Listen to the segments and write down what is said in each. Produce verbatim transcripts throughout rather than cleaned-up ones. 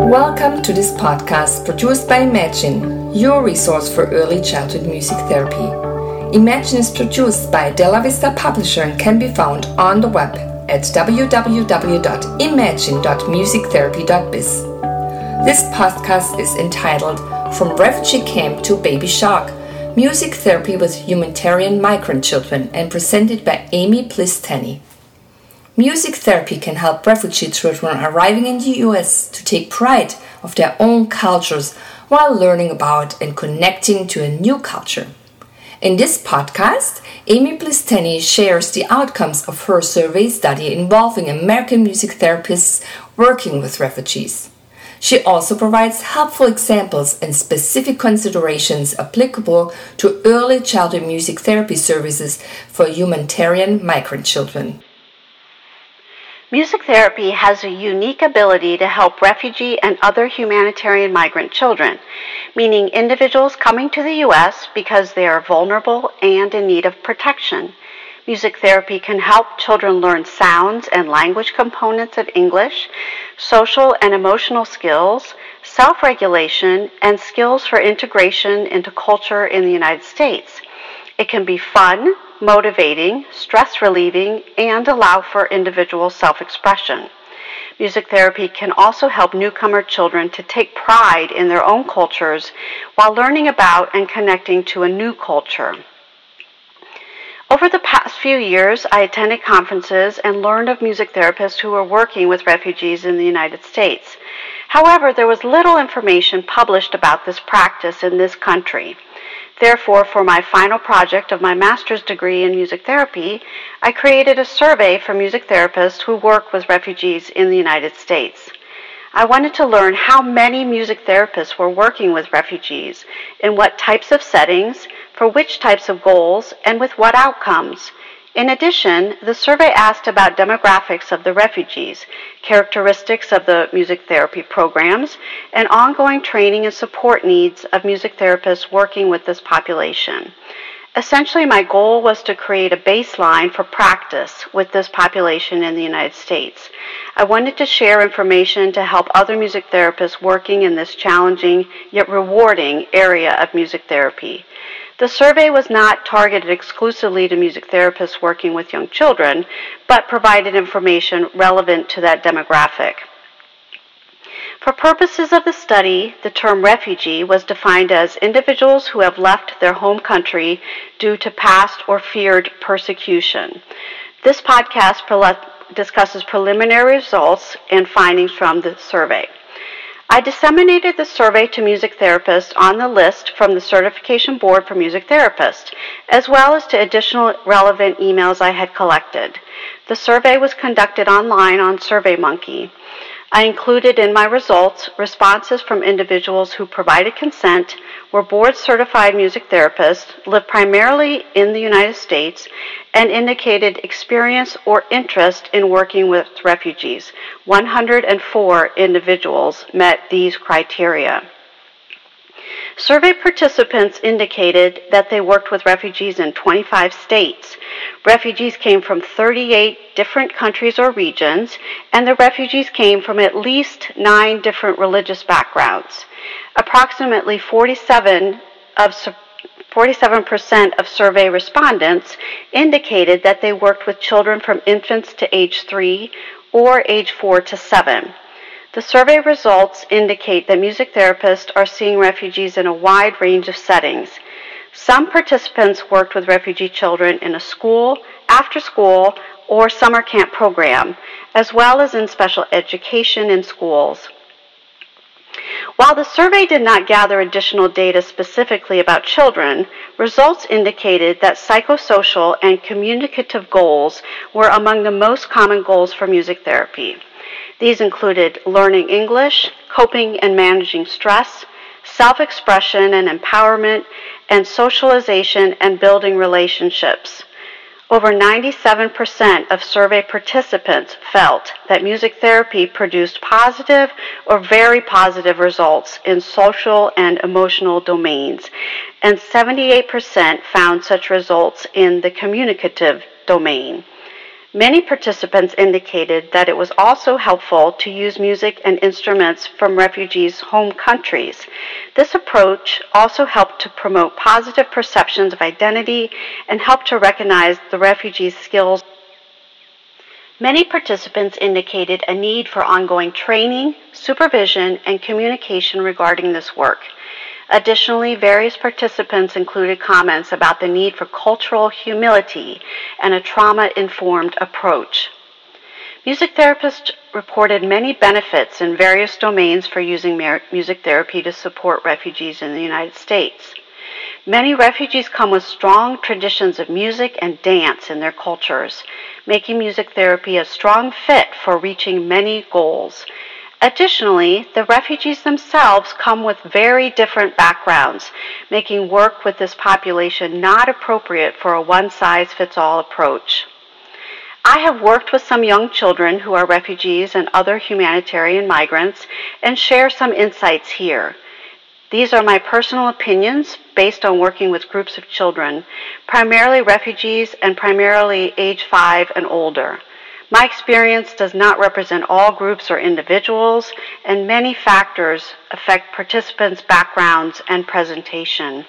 Welcome to this podcast produced by Imagine, your resource for early childhood music therapy. Imagine is produced by Della Vista Publisher and can be found on the web at w w w dot imagine dot music therapy dot biz. This podcast is entitled From Refugee Camp to Baby Shark, Music Therapy with Humanitarian Migrant Children, and presented by Amy Plistani. Music therapy can help refugee children arriving in the U S to take pride of their own cultures while learning about and connecting to a new culture. In this podcast, Amy Plistani shares the outcomes of her survey study involving American music therapists working with refugees. She also provides helpful examples and specific considerations applicable to early childhood music therapy services for humanitarian migrant children. Music therapy has a unique ability to help refugee and other humanitarian migrant children, meaning individuals coming to the U S because they are vulnerable and in need of protection. Music therapy can help children learn sounds and language components of English, social and emotional skills, self-regulation, and skills for integration into culture in the United States. It can be fun, motivating, stress-relieving, and allow for individual self-expression. Music therapy can also help newcomer children to take pride in their own cultures while learning about and connecting to a new culture. Over the past few years, I attended conferences and learned of music therapists who were working with refugees in the United States. However, there was little information published about this practice in this country. Therefore, for my final project of my master's degree in music therapy, I created a survey for music therapists who work with refugees in the United States. I wanted to learn how many music therapists were working with refugees, in what types of settings, for which types of goals, and with what outcomes. In addition, the survey asked about demographics of the refugees, characteristics of the music therapy programs, and ongoing training and support needs of music therapists working with this population. Essentially, my goal was to create a baseline for practice with this population in the United States. I wanted to share information to help other music therapists working in this challenging yet rewarding area of music therapy. The survey was not targeted exclusively to music therapists working with young children, but provided information relevant to that demographic. For purposes of the study, the term refugee was defined as individuals who have left their home country due to past or feared persecution. This podcast pre- discusses preliminary results and findings from the survey. I disseminated the survey to music therapists on the list from the Certification Board for Music Therapists, as well as to additional relevant emails I had collected. The survey was conducted online on SurveyMonkey. I included in my results responses from individuals who provided consent, were board-certified music therapists, lived primarily in the United States, and indicated experience or interest in working with refugees. one hundred four individuals met these criteria. Survey participants indicated that they worked with refugees in twenty-five states. Refugees came from thirty-eight different countries or regions, and the refugees came from at least nine different religious backgrounds. Approximately forty-seven of forty-seven percent of survey respondents indicated that they worked with children from infants to age three or age four to seven. The survey results indicate that music therapists are seeing refugees in a wide range of settings. Some participants worked with refugee children in a school, after school, or summer camp program, as well as in special education in schools. While the survey did not gather additional data specifically about children, results indicated that psychosocial and communicative goals were among the most common goals for music therapy. These included learning English, coping and managing stress, self-expression and empowerment, and socialization and building relationships. Over ninety-seven percent of survey participants felt that music therapy produced positive or very positive results in social and emotional domains, and seventy-eight percent found such results in the communicative domain. Many participants indicated that it was also helpful to use music and instruments from refugees' home countries. This approach also helped to promote positive perceptions of identity and helped to recognize the refugees' skills. Many participants indicated a need for ongoing training, supervision, and communication regarding this work. Additionally, various participants included comments about the need for cultural humility and a trauma-informed approach. Music therapists reported many benefits in various domains for using music therapy to support refugees in the United States. Many refugees come with strong traditions of music and dance in their cultures, making music therapy a strong fit for reaching many goals. Additionally, the refugees themselves come with very different backgrounds, making work with this population not appropriate for a one-size-fits-all approach. I have worked with some young children who are refugees and other humanitarian migrants and share some insights here. These are my personal opinions based on working with groups of children, primarily refugees and primarily age five and older. My experience does not represent all groups or individuals, and many factors affect participants' backgrounds and presentation.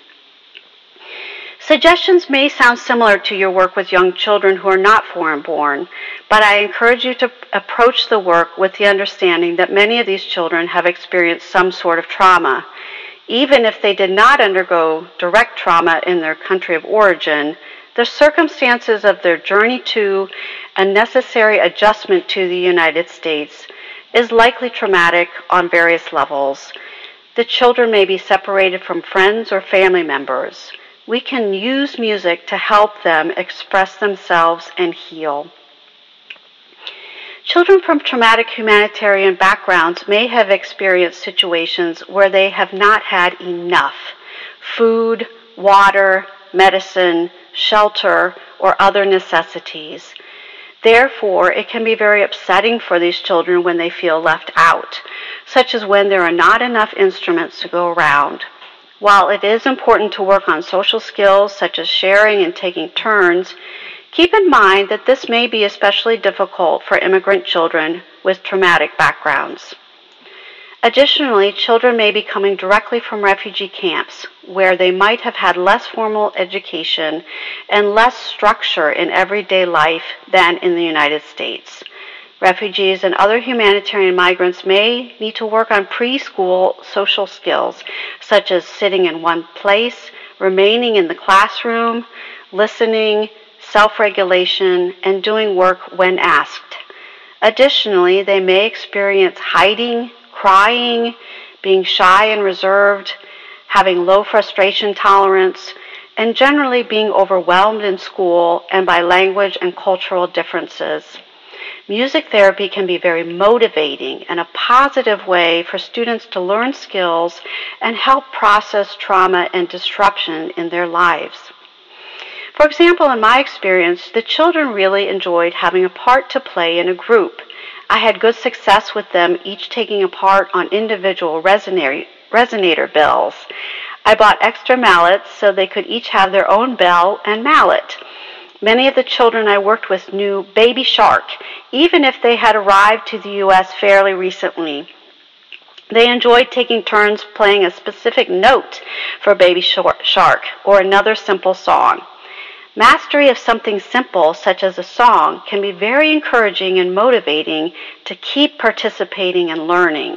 Suggestions may sound similar to your work with young children who are not foreign-born, but I encourage you to approach the work with the understanding that many of these children have experienced some sort of trauma. Even if they did not undergo direct trauma in their country of origin, the circumstances of their journey to and necessary adjustment to the United States is likely traumatic on various levels. The children may be separated from friends or family members. We can use music to help them express themselves and heal. Children from traumatic humanitarian backgrounds may have experienced situations where they have not had enough food, water, medicine, shelter, or other necessities. Therefore, it can be very upsetting for these children when they feel left out, such as when there are not enough instruments to go around. While it is important to work on social skills such as sharing and taking turns, keep in mind that this may be especially difficult for immigrant children with traumatic backgrounds. Additionally, children may be coming directly from refugee camps, where they might have had less formal education and less structure in everyday life than in the United States. Refugees and other humanitarian migrants may need to work on preschool social skills, such as sitting in one place, remaining in the classroom, listening, self-regulation, and doing work when asked. Additionally, they may experience hiding, crying, being shy and reserved, having low frustration tolerance, and generally being overwhelmed in school and by language and cultural differences. Music therapy can be very motivating and a positive way for students to learn skills and help process trauma and disruption in their lives. For example, in my experience, the children really enjoyed having a part to play in a group. I had good success with them each taking a part on individual resonator, resonator bells. I bought extra mallets so they could each have their own bell and mallet. Many of the children I worked with knew Baby Shark, even if they had arrived to the U S fairly recently. They enjoyed taking turns playing a specific note for Baby Shark or another simple song. Mastery of something simple, such as a song, can be very encouraging and motivating to keep participating and learning.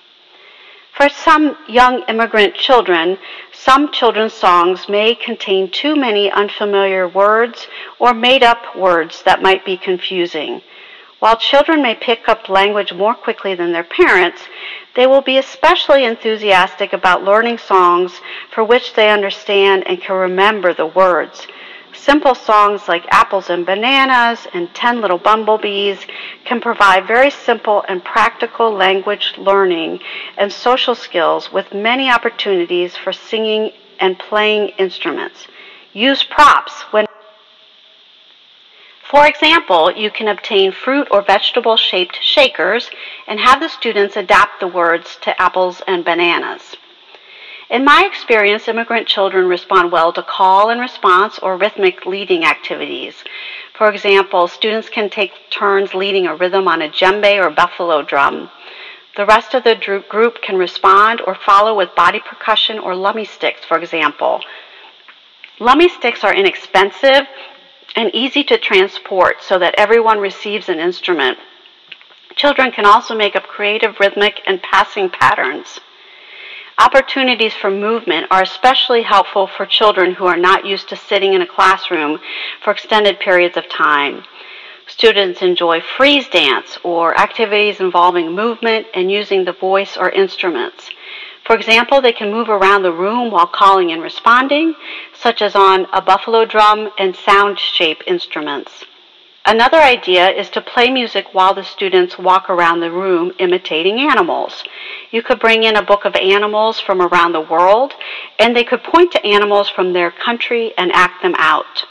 For some young immigrant children, some children's songs may contain too many unfamiliar words or made-up words that might be confusing. While children may pick up language more quickly than their parents, they will be especially enthusiastic about learning songs for which they understand and can remember the words. Simple songs like Apples and Bananas and Ten Little Bumblebees can provide very simple and practical language learning and social skills with many opportunities for singing and playing instruments. Use props when For example, you can obtain fruit or vegetable-shaped shakers and have the students adapt the words to apples and bananas. In my experience, immigrant children respond well to call and response or rhythmic leading activities. For example, students can take turns leading a rhythm on a djembe or buffalo drum. The rest of the group can respond or follow with body percussion or lummi sticks, for example. Lummi sticks are inexpensive and easy to transport so that everyone receives an instrument. Children can also make up creative rhythmic and passing patterns. Opportunities for movement are especially helpful for children who are not used to sitting in a classroom for extended periods of time. Students enjoy freeze dance or activities involving movement and using the voice or instruments. For example, they can move around the room while calling and responding, such as on a buffalo drum and sound shape instruments. Another idea is to play music while the students walk around the room imitating animals. You could bring in a book of animals from around the world, and they could point to animals from their country and act them out.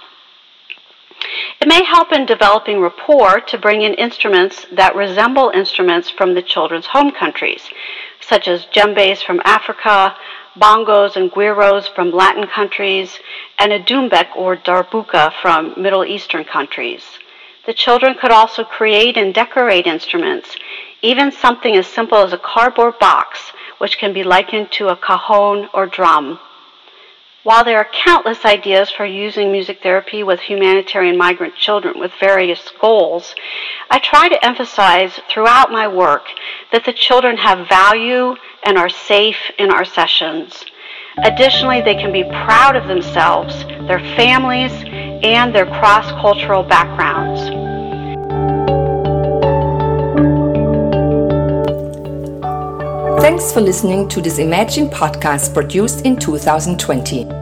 It may help in developing rapport to bring in instruments that resemble instruments from the children's home countries, such as djembes from Africa, bongos and guiros from Latin countries, and a doumbek or darbuka from Middle Eastern countries. The children could also create and decorate instruments, even something as simple as a cardboard box, which can be likened to a cajon or drum. While there are countless ideas for using music therapy with humanitarian migrant children with various goals, I try to emphasize throughout my work that the children have value and are safe in our sessions. Additionally, they can be proud of themselves, their families, and their cross-cultural backgrounds. Thanks for listening to this Imagine podcast produced in two thousand twenty.